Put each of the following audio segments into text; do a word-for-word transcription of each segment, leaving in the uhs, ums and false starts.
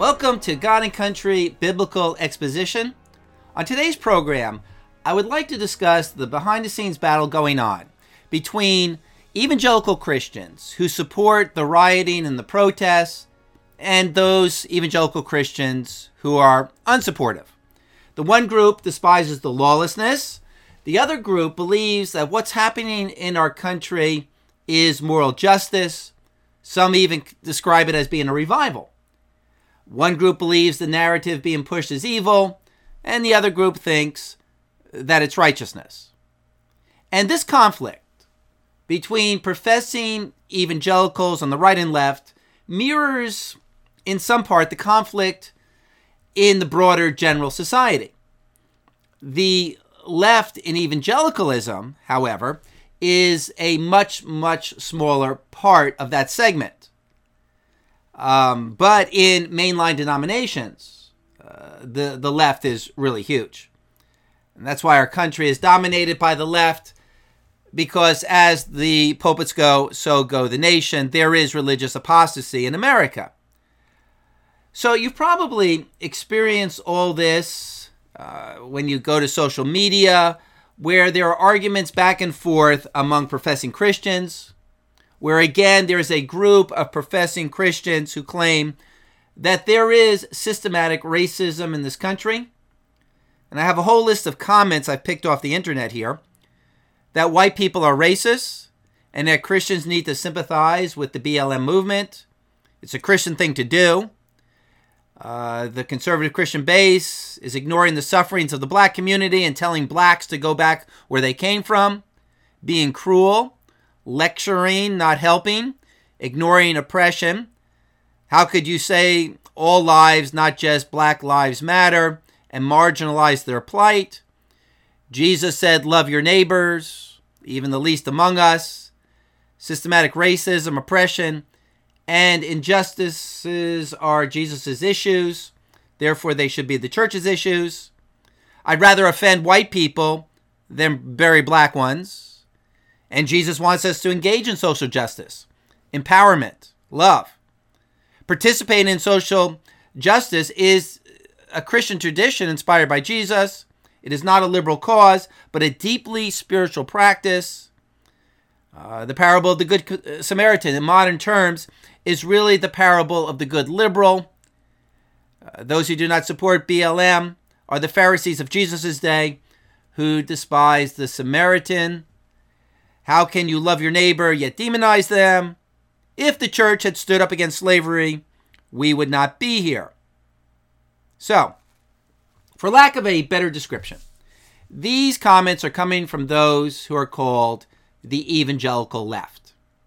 Welcome to God and Country Biblical Exposition. On today's program, I would like to discuss the behind-the-scenes battle going on between evangelical Christians who support the rioting and the protests and those evangelical Christians who are unsupportive. The one group despises the lawlessness. The other group believes that what's happening in our country is moral justice. Some even describe it as being a revival. One group believes the narrative being pushed is evil, and the other group thinks that it's righteousness. And this conflict between professing evangelicals on the right and left mirrors, in some part, the conflict in the broader general society. The left in evangelicalism, however, is a much, much smaller part of that segment. Um, but in mainline denominations, uh, the, the left is really huge. And that's why our country is dominated by the left, because as the pulpits go, so go the nation. There is religious apostasy in America. So you've probably experienced all this uh, when you go to social media, where there are arguments back and forth among professing Christians, where again there is a group of professing Christians who claim that there is systematic racism in this country. And I have a whole list of comments I've picked off the internet here, that white people are racist and that Christians need to sympathize with the B L M movement. It's a Christian thing to do. Uh, the conservative Christian base is ignoring the sufferings of the black community and telling blacks to go back where they came from, being cruel, lecturing, not helping, ignoring oppression. How could you say all lives, not just Black Lives Matter, and marginalize their plight? Jesus said, love your neighbors, even the least among us. Systematic racism, oppression, and injustices are Jesus' issues. Therefore, they should be the church's issues. I'd rather offend white people than bury black ones. And Jesus wants us to engage in social justice, empowerment, love. Participating in social justice is a Christian tradition inspired by Jesus. It is not a liberal cause, but a deeply spiritual practice. Uh, the parable of the Good Samaritan, in modern terms, is really the parable of the good liberal. Uh, those who do not support B L M are the Pharisees of Jesus' day who despise the Samaritan. How can you love your neighbor yet demonize them? If the church had stood up against slavery, we would not be here. So, for lack of a better description, these comments are coming from those who are called the evangelical left.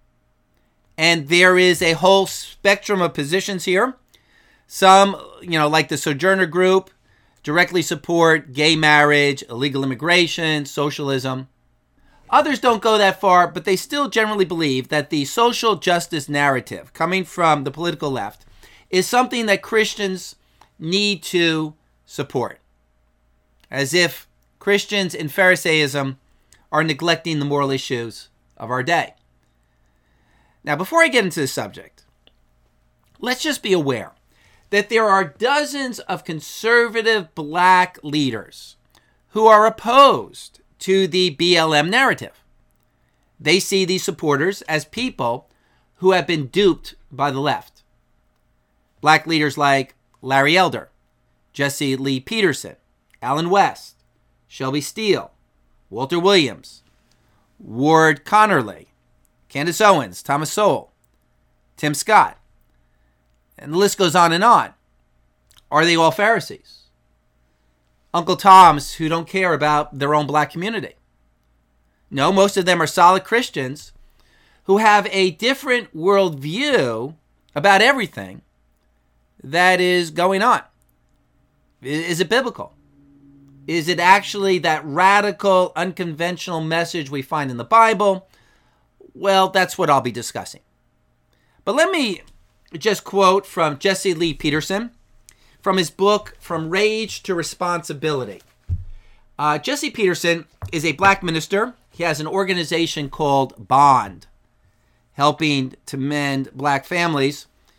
And there is a whole spectrum of positions here. Some, you know, like the Sojourner Group, directly support gay marriage, illegal immigration, socialism. Others don't go that far, but they still generally believe that the social justice narrative coming from the political left is something that Christians need to support. As if Christians in Pharisaism are neglecting the moral issues of our day. Now, before I get into the subject, let's just be aware that there are dozens of conservative black leaders who are opposed to the B L M narrative. They see these supporters as people who have been duped by the left. Black leaders like Larry Elder, Jesse Lee Peterson, Alan West, Shelby Steele, Walter Williams, Ward Connerly, Candace Owens, Thomas Sowell, Tim Scott, and the list goes on and on. Are they all Pharisees? Uncle Toms who don't care about their own black community? No, most of them are solid Christians who have a different worldview about everything that is going on. Is it biblical? Is it actually that radical, unconventional message we find in the Bible? Well, that's what I'll be discussing. But let me just quote from Jesse Lee Peterson from his book, From Rage to Responsibility. Uh, Jesse Peterson is a black minister. He has an organization called Bond, helping to mend black families.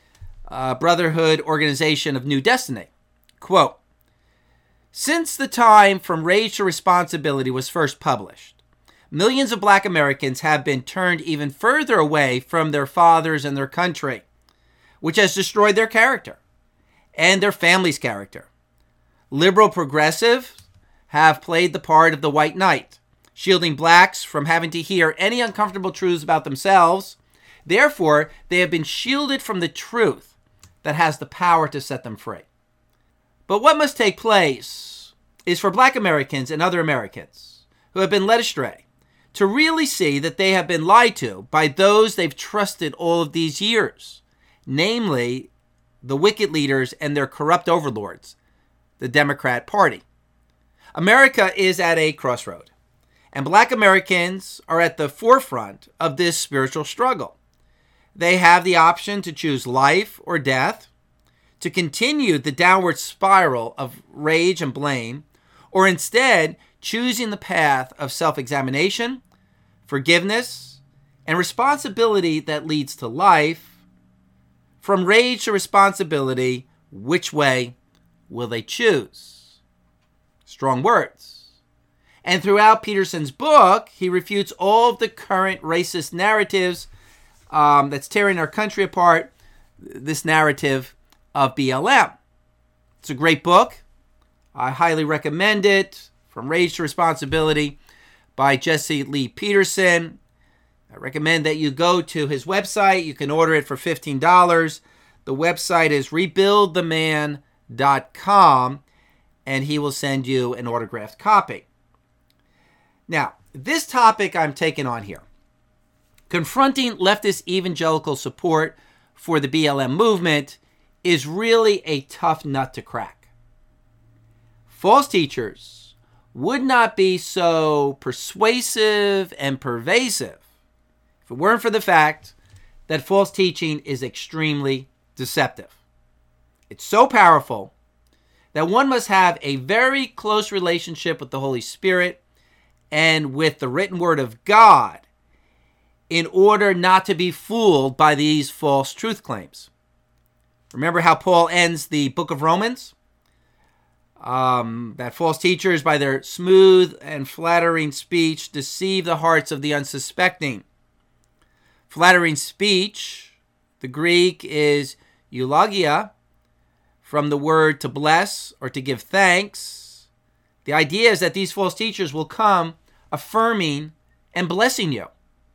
uh, Brotherhood Organization of New Destiny. Quote, "Since the time From Rage to Responsibility was first published, millions of black Americans have been turned even further away from their fathers and their country, which has destroyed their character and their family's character. Liberal progressives have played the part of the white knight, shielding blacks from having to hear any uncomfortable truths about themselves. Therefore, they have been shielded from the truth that has the power to set them free. But what must take place is for black Americans and other Americans who have been led astray to really see that they have been lied to by those they've trusted all of these years, namely the wicked leaders and their corrupt overlords, the Democrat Party. America is at a crossroad, and black Americans are at the forefront of this spiritual struggle. They have the option to choose life or death, to continue the downward spiral of rage and blame, or instead choosing the path of self-examination, forgiveness, and responsibility that leads to life. From rage to responsibility, which way will they choose?" Strong words. And throughout Peterson's book, he refutes all of the current racist narratives um, that's tearing our country apart, this narrative of B L M. It's a great book. I highly recommend it. From Rage to Responsibility by Jesse Lee Peterson. I recommend that you go to his website. You can order it for fifteen dollars. The website is rebuild the man dot com, and he will send you an autographed copy. Now, this topic I'm taking on here, confronting leftist evangelical support for the B L M movement, is really a tough nut to crack. False teachers would not be so persuasive and pervasive if it weren't for the fact that false teaching is extremely deceptive. It's so powerful that one must have a very close relationship with the Holy Spirit and with the written word of God in order not to be fooled by these false truth claims. Remember how Paul ends the book of Romans? Um, that false teachers, by their smooth and flattering speech, deceive the hearts of the unsuspecting. Flattering speech, the Greek is eulogia, from the word to bless or to give thanks. The idea is that these false teachers will come affirming and blessing you.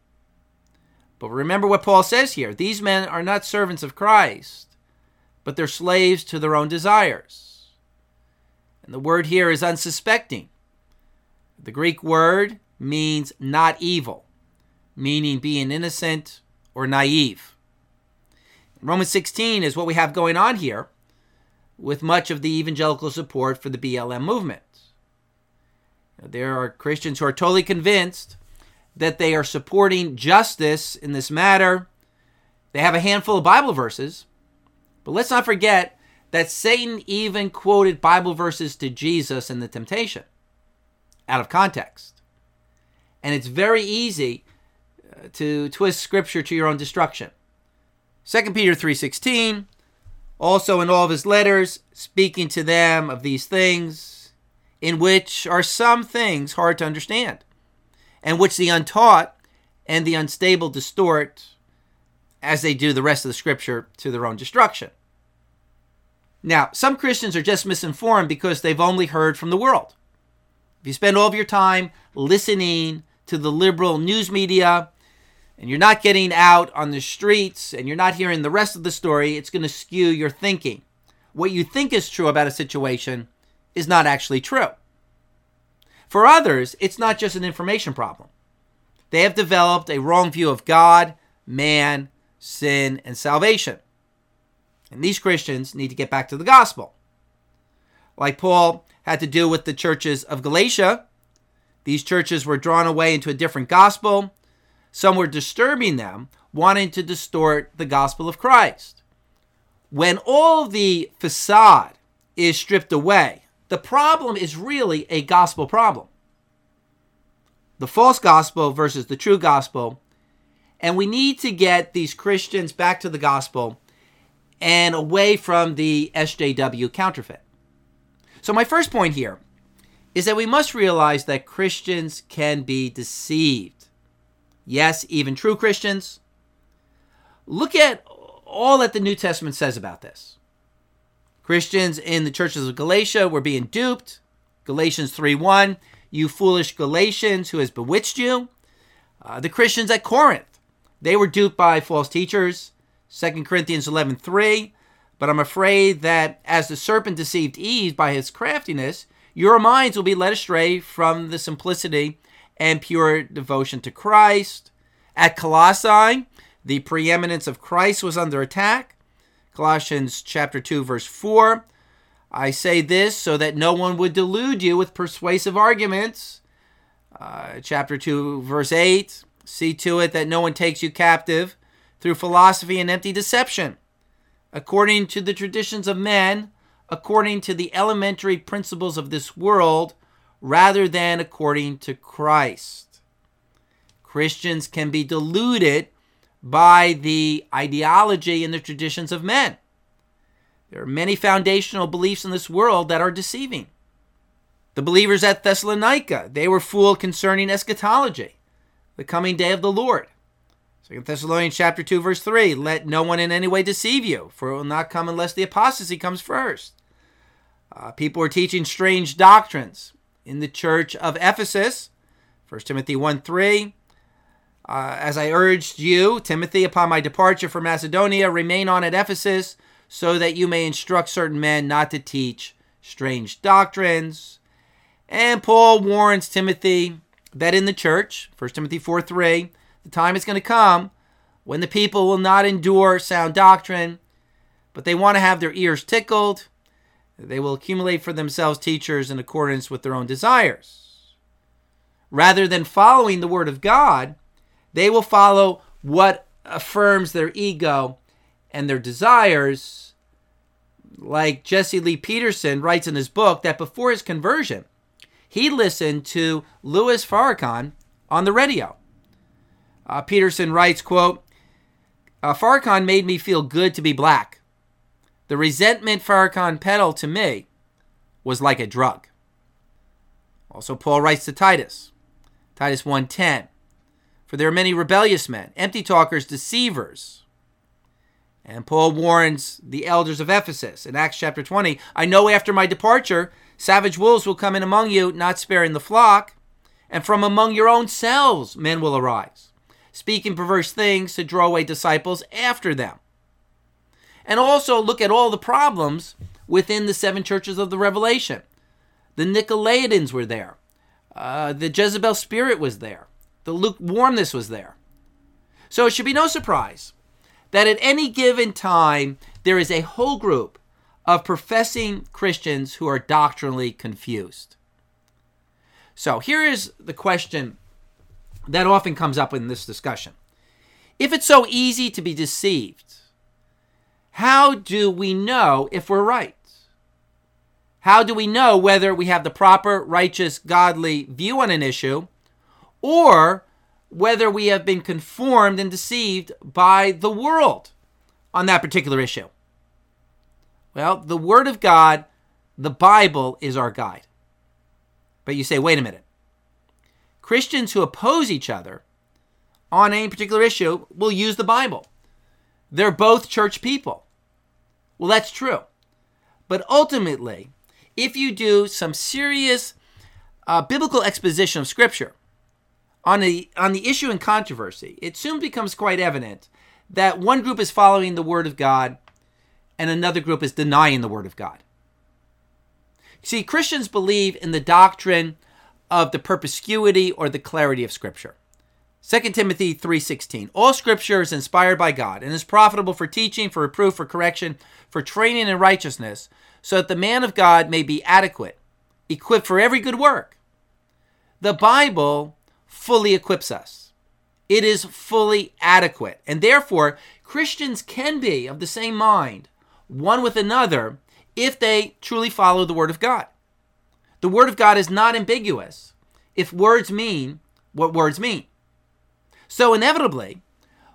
But remember what Paul says here. These men are not servants of Christ, but they're slaves to their own desires. And the word here is unsuspecting. The Greek word means not evil, meaning being innocent or naive. Romans sixteen is what we have going on here with much of the evangelical support for the B L M movement. There are Christians who are totally convinced that they are supporting justice in this matter. They have a handful of Bible verses, but let's not forget that Satan even quoted Bible verses to Jesus in the temptation out of context. And it's very easy to twist scripture to your own destruction. Second Peter three sixteen, also in all of his letters, speaking to them of these things, in which are some things hard to understand, and which the untaught and the unstable distort, as they do the rest of the scripture, to their own destruction. Now, some Christians are just misinformed because they've only heard from the world. If you spend all of your time listening to the liberal news media, and you're not getting out on the streets, and you're not hearing the rest of the story, it's going to skew your thinking. What you think is true about a situation is not actually true. For others, it's not just an information problem. They have developed a wrong view of God, man, sin, and salvation. And these Christians need to get back to the gospel. Like Paul had to do with the churches of Galatia, these churches were drawn away into a different gospel. Some were disturbing them, wanting to distort the gospel of Christ. When all the facade is stripped away, the problem is really a gospel problem. The false gospel versus the true gospel. And we need to get these Christians back to the gospel and away from the S J W counterfeit. So my first point here is that we must realize that Christians can be deceived. Yes, even true Christians. Look at all that the New Testament says about this. Christians in the churches of Galatia were being duped. Galatians three one, you foolish Galatians, who has bewitched you? Uh, the Christians at Corinth, they were duped by false teachers. Second Corinthians eleven three, but I'm afraid that as the serpent deceived Eve by his craftiness, your minds will be led astray from the simplicity and pure devotion to Christ. At Colossae, the preeminence of Christ was under attack. Colossians chapter two, verse four. I say this so that no one would delude you with persuasive arguments. Uh, chapter two, verse eight. See to it that no one takes you captive through philosophy and empty deception, according to the traditions of men, according to the elementary principles of this world, rather than according to Christ. Christians can be deluded by the ideology and the traditions of men. There are many foundational beliefs in this world that are deceiving. The believers at Thessalonica, they were fooled concerning eschatology, the coming day of the Lord. Second Thessalonians chapter two, verse three, let no one in any way deceive you, for it will not come unless the apostasy comes first. Uh, people are teaching strange doctrines in the church of Ephesus. First Timothy one three, uh, as I urged you, Timothy, upon my departure from Macedonia, remain on at Ephesus, so that you may instruct certain men not to teach strange doctrines. And Paul warns Timothy that in the church, First Timothy four three, the time is going to come when the people will not endure sound doctrine, but they want to have their ears tickled. They will accumulate for themselves teachers in accordance with their own desires. Rather than following the word of God, they will follow what affirms their ego and their desires. Like Jesse Lee Peterson writes in his book that before his conversion, he listened to Louis Farrakhan on the radio. Uh, Peterson writes, quote, uh, Farrakhan made me feel good to be black. The resentment Farrakhan peddled to me was like a drug. Also, Paul writes to Titus, Titus one ten, for there are many rebellious men, empty talkers, deceivers. And Paul warns the elders of Ephesus in Acts chapter twenty, I know after my departure, savage wolves will come in among you, not sparing the flock, and from among your own selves men will arise, speaking perverse things to draw away disciples after them. And also look at all the problems within the seven churches of the Revelation. The Nicolaitans were there. Uh, the Jezebel spirit was there. The lukewarmness was there. So it should be no surprise that at any given time, there is a whole group of professing Christians who are doctrinally confused. So here is the question that often comes up in this discussion. If it's so easy to be deceived, how do we know if we're right? How do we know whether we have the proper, righteous, godly view on an issue, or whether we have been conformed and deceived by the world on that particular issue? Well, the Word of God, the Bible, is our guide. But you say, wait a minute. Christians who oppose each other on any particular issue will use the Bible. They're both church people. Well, that's true. But ultimately, if you do some serious uh, biblical exposition of Scripture on the, on the issue in controversy, it soon becomes quite evident that one group is following the Word of God and another group is denying the Word of God. See, Christians believe in the doctrine of the perspicuity or the clarity of Scripture. Second Timothy three sixteen, all Scripture is inspired by God and is profitable for teaching, for reproof, for correction, for training in righteousness, so that the man of God may be adequate, equipped for every good work. The Bible fully equips us. It is fully adequate. And therefore, Christians can be of the same mind, one with another, if they truly follow the Word of God. The Word of God is not ambiguous if words mean what words mean. So inevitably,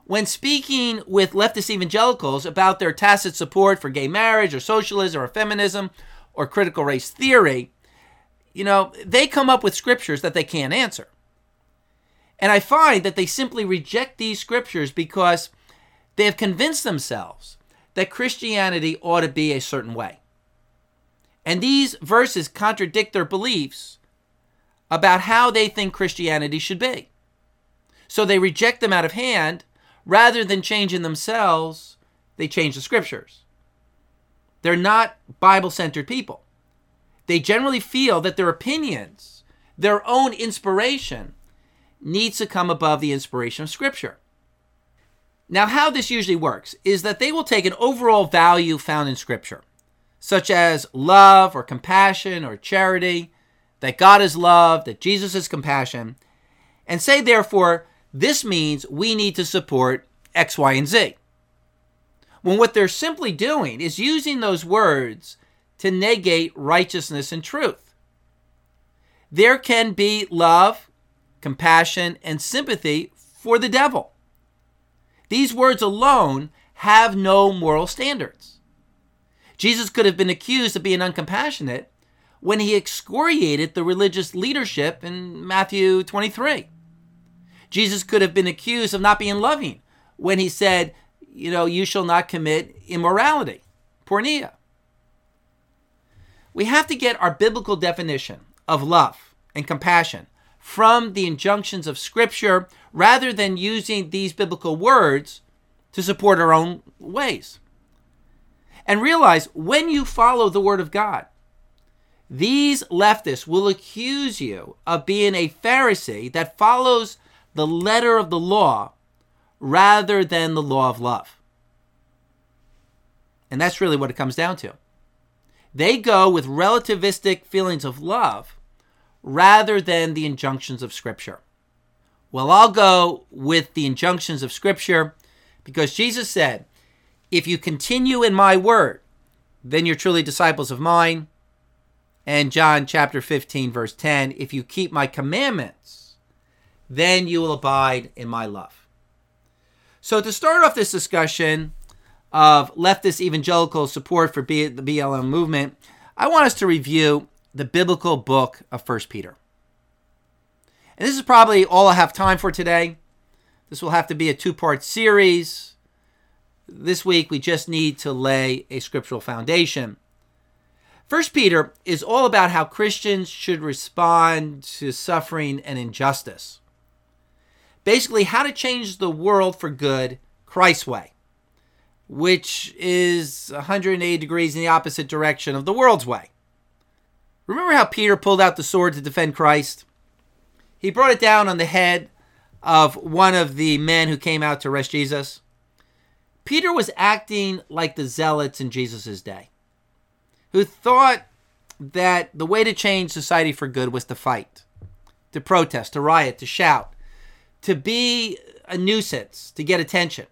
When speaking with leftist evangelicals about their tacit support for gay marriage or socialism or feminism or critical race theory, you know, they come up with scriptures that they can't answer. And I find that they simply reject these scriptures because they have convinced themselves that Christianity ought to be a certain way. And these verses contradict their beliefs about how they think Christianity should be. So they reject them out of hand. Rather than changing themselves, they change the scriptures. They're not Bible-centered people. They generally feel that their opinions, their own inspiration, needs to come above the inspiration of Scripture. Now, how this usually works is that they will take an overall value found in Scripture, such as love or compassion or charity, that God is love, that Jesus is compassion, and say, therefore, this means we need to support X, Y, and Z. When what they're simply doing is using those words to negate righteousness and truth. There can be love, compassion, and sympathy for the devil. These words alone have no moral standards. Jesus could have been accused of being uncompassionate when he excoriated the religious leadership in Matthew twenty-three. Jesus could have been accused of not being loving when he said, you know, you shall not commit immorality, porneia. We have to get our biblical definition of love and compassion from the injunctions of Scripture rather than using these biblical words to support our own ways. And realize when you follow the Word of God, these leftists will accuse you of being a Pharisee that follows the letter of the law rather than the law of love. And that's really what it comes down to. They go with relativistic feelings of love rather than the injunctions of Scripture. Well, I'll go with the injunctions of Scripture because Jesus said, if you continue in my word, then you're truly disciples of mine. And John chapter fifteen, verse ten, if you keep my commandments, then you will abide in my love. So to start off this discussion of leftist evangelical support for B- the B L M movement, I want us to review the biblical book of First Peter. And this is probably all I have time for today. This will have to be a two-part series. This week, we just need to lay a scriptural foundation. First Peter is all about how Christians should respond to suffering and injustice. Basically, how to change the world for good Christ's way, which is one hundred eighty degrees in the opposite direction of the world's way. Remember how Peter pulled out the sword to defend Christ? He brought it down on the head of one of the men who came out to arrest Jesus. Peter was acting like the zealots in Jesus' day, who thought that the way to change society for good was to fight, to protest, to riot, to shout, to be a nuisance, to get attention.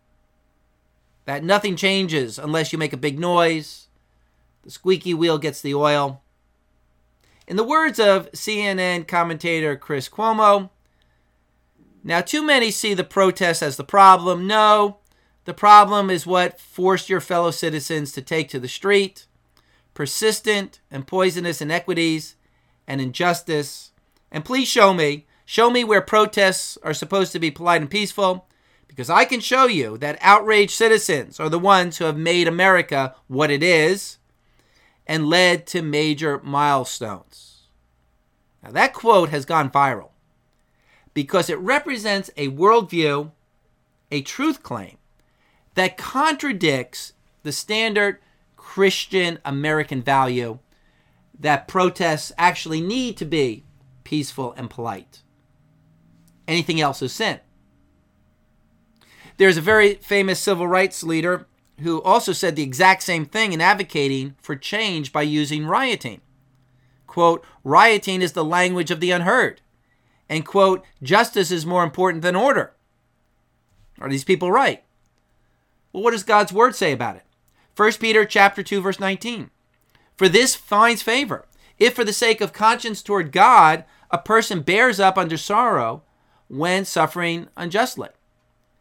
That nothing changes unless you make a big noise. The squeaky wheel gets the oil. In the words of C N N commentator Chris Cuomo, now too many see the protests as the problem. No, the problem is what forced your fellow citizens to take to the street. Persistent and poisonous inequities and injustice. And please show me, show me where protests are supposed to be polite and peaceful, because I can show you that outraged citizens are the ones who have made America what it is and led to major milestones. Now that quote has gone viral because it represents a worldview, a truth claim that contradicts the standard Christian American value that protests actually need to be peaceful and polite. Anything else is sin. There's a very famous civil rights leader who also said the exact same thing in advocating for change by using rioting. Quote, rioting is the language of the unheard. And quote, justice is more important than order. Are these people right? Well, what does God's word say about it? First Peter chapter two, verse nineteen. For this finds favor, if for the sake of conscience toward God, a person bears up under sorrow when suffering unjustly.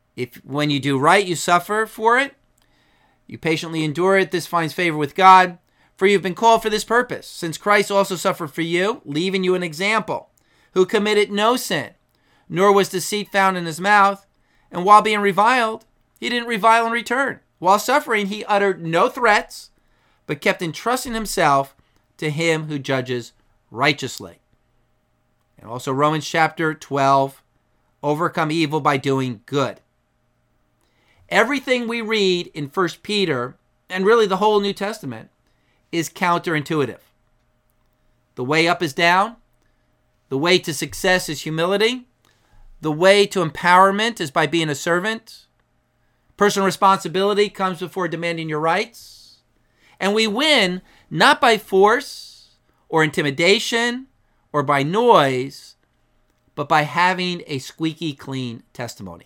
If when you do right, you suffer for it, you patiently endure it, this finds favor with God. For you've been called for this purpose, since Christ also suffered for you, leaving you an example, who committed no sin, nor was deceit found in his mouth. And while being reviled, he didn't revile in return. While suffering, he uttered no threats, but kept entrusting himself to him who judges righteously. And also Romans chapter twelve, overcome evil by doing good. Everything we read in First Peter, and really the whole New Testament, is counterintuitive. The way up is down. The way to success is humility. The way to empowerment is by being a servant. Personal responsibility comes before demanding your rights. And we win not by force or intimidation or by noise, but by having a squeaky clean testimony.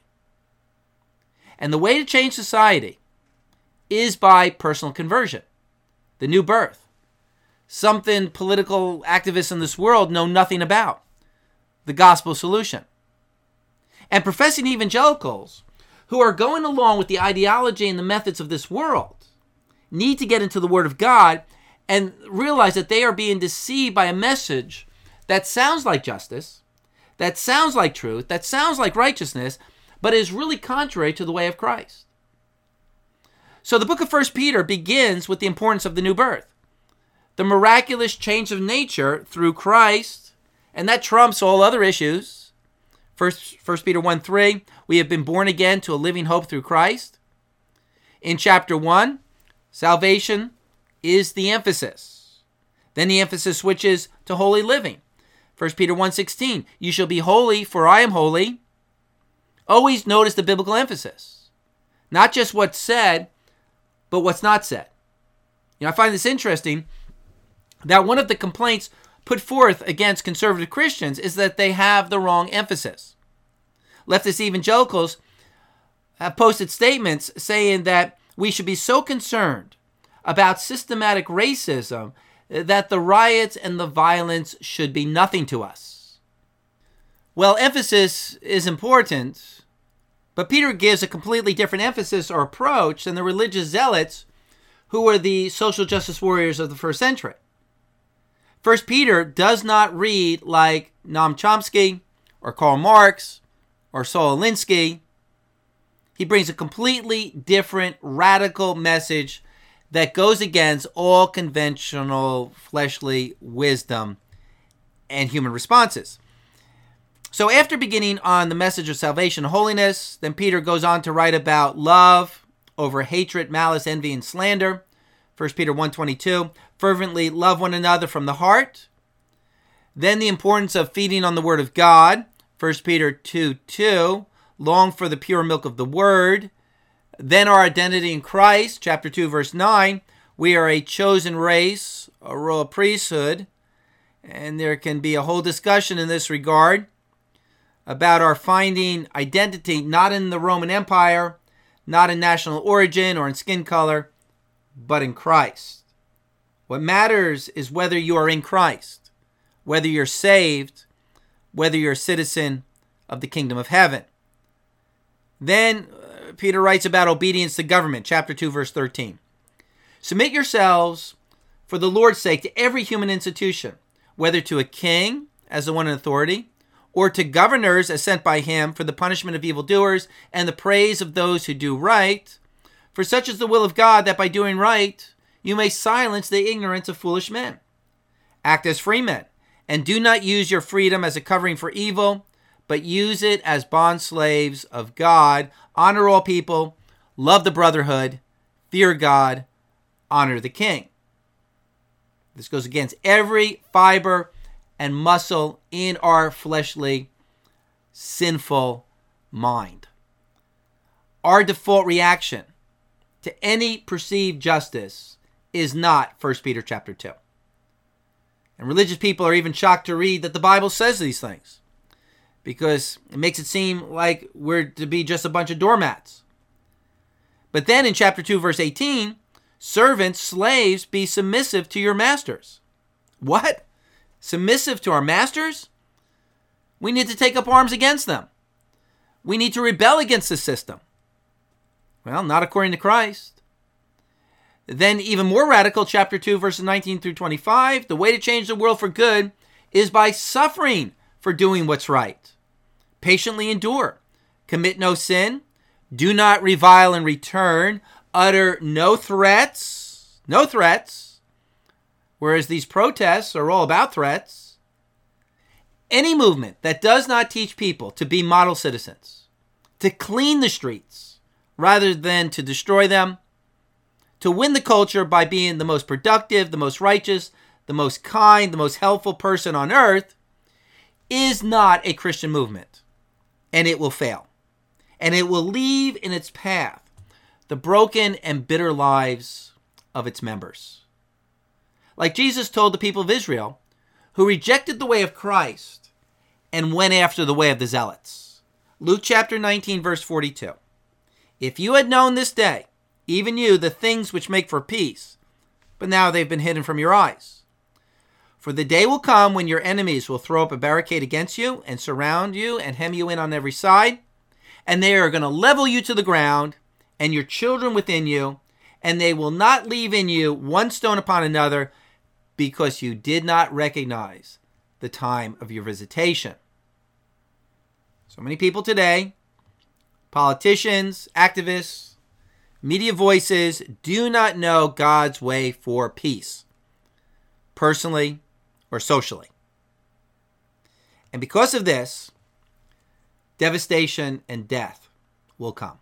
And the way to change society is by personal conversion, the new birth, something political activists in this world know nothing about, the gospel solution. And professing evangelicals who are going along with the ideology and the methods of this world need to get into the Word of God and realize that they are being deceived by a message that sounds like justice, that sounds like truth, that sounds like righteousness, but is really contrary to the way of Christ. So the book of First Peter begins with the importance of the new birth, the miraculous change of nature through Christ, and that trumps all other issues. First, First Peter one three, we have been born again to a living hope through Christ. In chapter one, salvation is the emphasis. Then the emphasis switches to holy living. First Peter one sixteen, you shall be holy, for I am holy. Always notice the biblical emphasis. Not just what's said, but what's not said. You know, I find this interesting that one of the complaints put forth against conservative Christians is that they have the wrong emphasis. Leftist evangelicals have posted statements saying that we should be so concerned about systematic racism that the riots and the violence should be nothing to us. Well, emphasis is important, but Peter gives a completely different emphasis or approach than the religious zealots who were the social justice warriors of the first century. First Peter does not read like Noam Chomsky or Karl Marx or Saul Alinsky. He brings a completely different, radical message that goes against all conventional fleshly wisdom and human responses. So after beginning on the message of salvation and holiness, then Peter goes on to write about love over hatred, malice, envy, and slander. First Peter one twenty-two, fervently love one another from the heart. Then the importance of feeding on the word of God. First Peter two two, long for the pure milk of the word. Then our identity in Christ, chapter two, verse nine. We are a chosen race, a royal priesthood. And there can be a whole discussion in this regard about our finding identity not in the Roman Empire, not in national origin or in skin color, but in Christ. What matters is whether you are in Christ, whether you're saved, whether you're a citizen of the kingdom of heaven. Then uh, Peter writes about obedience to government, chapter two, verse thirteen. Submit yourselves for the Lord's sake to every human institution, whether to a king as the one in authority, or to governors as sent by him for the punishment of evildoers and the praise of those who do right. For such is the will of God, that by doing right you may silence the ignorance of foolish men. Act as free men, and do not use your freedom as a covering for evil, but use it as bondslaves of God. Honor all people, love the brotherhood, fear God, honor the king. This goes against every fiber and muscle in our fleshly, sinful mind. Our default reaction to any perceived justice is not First Peter chapter two. And religious people are even shocked to read that the Bible says these things, because it makes it seem like we're to be just a bunch of doormats. But then in chapter two, verse eighteen, servants, slaves, be submissive to your masters. What? Submissive to our masters? We need to take up arms against them. we need to rebel against the system. Well, not according to Christ. Then even more radical, chapter two, verses nineteen through twenty-five, the way to change the world for good is by suffering for doing what's right. Patiently endure. Commit no sin. Do not revile in return. Utter no threats. No threats. Whereas these protests are all about threats. Any movement that does not teach people to be model citizens, to clean the streets rather than to destroy them, to win the culture by being the most productive, the most righteous, the most kind, the most helpful person on earth, is not a Christian movement. And it will fail. And it will leave in its path the broken and bitter lives of its members. Like Jesus told the people of Israel, who rejected the way of Christ and went after the way of the zealots. Luke chapter nineteen, verse forty-two. If you had known this day, even you, the things which make for peace, but now they've been hidden from your eyes. For the day will come when your enemies will throw up a barricade against you and surround you and hem you in on every side, and they are going to level you to the ground and your children within you, and they will not leave in you one stone upon another, because you did not recognize the time of your visitation. So many people today, politicians, activists, media voices, do not know God's way for peace, personally or socially. And because of this, devastation and death will come.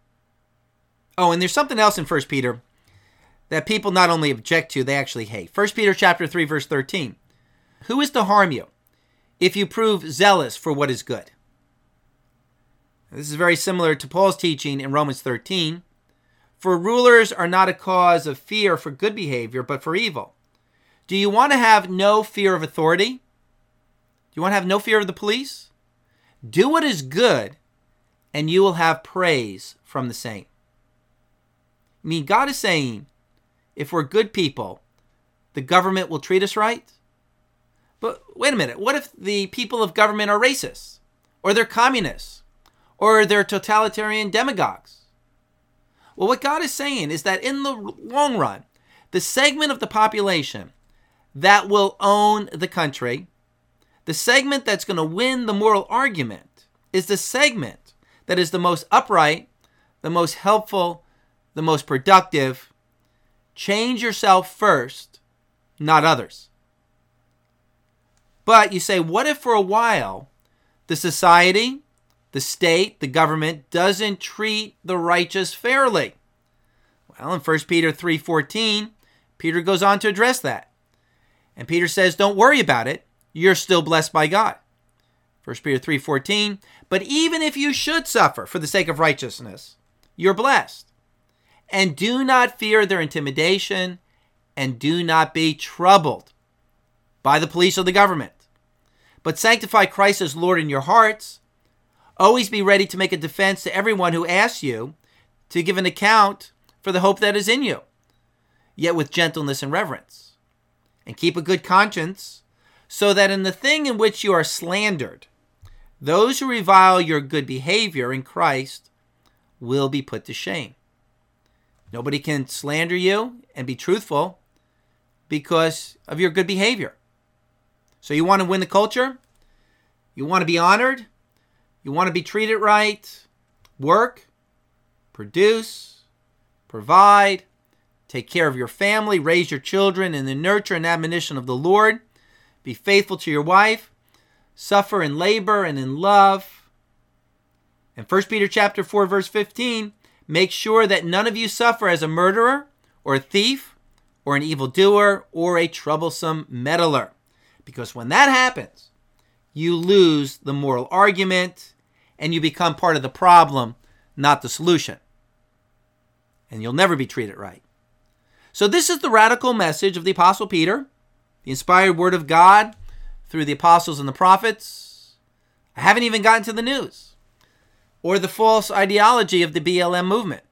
Oh, and there's something else in First Peter that people not only object to, they actually hate. First Peter chapter three, verse thirteen. Who is to harm you if you prove zealous for what is good? This is very similar to Paul's teaching in Romans thirteen. For rulers are not a cause of fear for good behavior, but for evil. Do you want to have no fear of authority? Do you want to have no fear of the police? Do what is good, and you will have praise from the same. I mean, God is saying, if we're good people, the government will treat us right? But wait a minute, what if the people of government are racists? Or they're communists? Or they're totalitarian demagogues? Well, what God is saying is that in the long run, the segment of the population that will own the country, the segment that's going to win the moral argument, is the segment that is the most upright, the most helpful, the most productive. Change yourself first, not others. But you say, what if for a while the society, the state, the government doesn't treat the righteous fairly? Well, in First Peter three fourteen, Peter goes on to address that. And Peter says, don't worry about it. You're still blessed by God. First Peter three fourteen, but even if you should suffer for the sake of righteousness, you're blessed. And do not fear their intimidation, and do not be troubled by the police or the government. But sanctify Christ as Lord in your hearts. Always be ready to make a defense to everyone who asks you to give an account for the hope that is in you, yet with gentleness and reverence. And keep a good conscience, so that in the thing in which you are slandered, those who revile your good behavior in Christ will be put to shame. Nobody can slander you and be truthful because of your good behavior. So you want to win the culture? You want to be honored? You want to be treated right? Work, produce, provide, take care of your family, raise your children in the nurture and admonition of the Lord. Be faithful to your wife. Suffer in labor and in love. In First Peter chapter four, verse fifteen, make sure that none of you suffer as a murderer or a thief or an evildoer or a troublesome meddler. Because when that happens, you lose the moral argument and you become part of the problem, not the solution. And you'll never be treated right. So this is the radical message of the Apostle Peter, the inspired word of God through the apostles and the prophets. I haven't even gotten to the news or the false ideology of the B L M movement.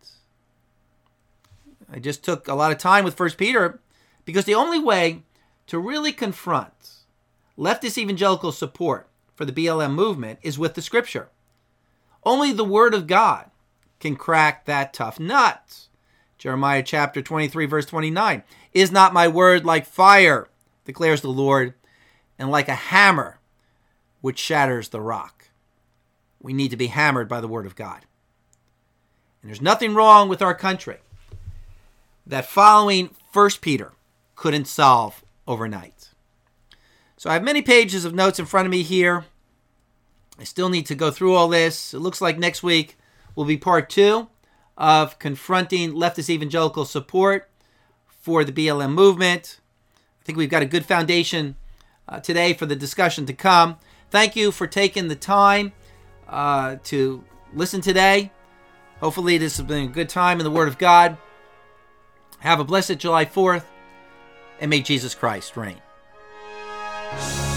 I just took a lot of time with First Peter because the only way to really confront leftist evangelical support for the B L M movement is with the scripture. Only the Word of God can crack that tough nut. Jeremiah chapter twenty-three, verse twenty-nine. Is not my word like fire, declares the Lord, and like a hammer which shatters the rock? We need to be hammered by the Word of God. And there's nothing wrong with our country that following First Peter couldn't solve overnight. So I have many pages of notes in front of me here. I still need to go through all this. It looks like next week will be part two of confronting leftist evangelical support for the B L M movement. I think we've got a good foundation uh, today for the discussion to come. Thank you for taking the time uh, to listen today. Hopefully this has been a good time in the Word of God. Have a blessed July fourth, and may Jesus Christ reign.